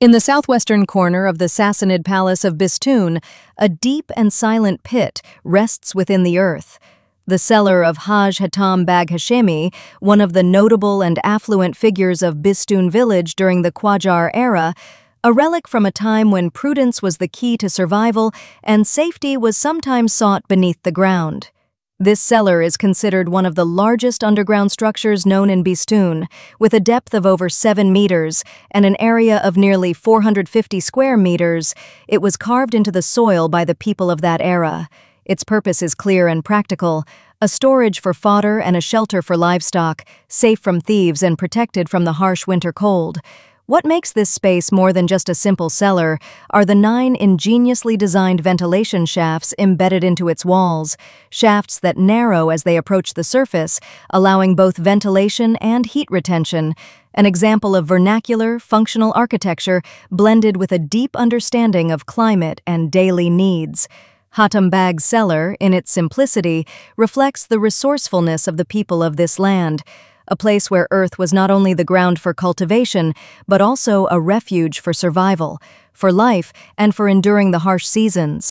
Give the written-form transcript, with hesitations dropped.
In the southwestern corner of the Sassanid Palace of Bistoun, a deep and silent pit rests within the earth. The cellar of Haj Hatam Bag Hashemi, one of the notable and affluent figures of Bistoun village during the Qajar era, a relic from a time when prudence was the key to survival and safety was sometimes sought beneath the ground. This cellar is considered one of the largest underground structures known in Bistoun, with a depth of over 7 meters and an area of nearly 450 square meters. It was carved into the soil by the people of that era. Its purpose is clear and practical: a storage for fodder and a shelter for livestock, safe from thieves and protected from the harsh winter cold. What makes this space more than just a simple cellar are the 9 ingeniously designed ventilation shafts embedded into its walls, shafts that narrow as they approach the surface, allowing both ventilation and heat retention, an example of vernacular, functional architecture blended with a deep understanding of climate and daily needs. Hatam Bag's cellar, in its simplicity, reflects the resourcefulness of the people of this land, a place where earth was not only the ground for cultivation, but also a refuge for survival, for life, and for enduring the harsh seasons.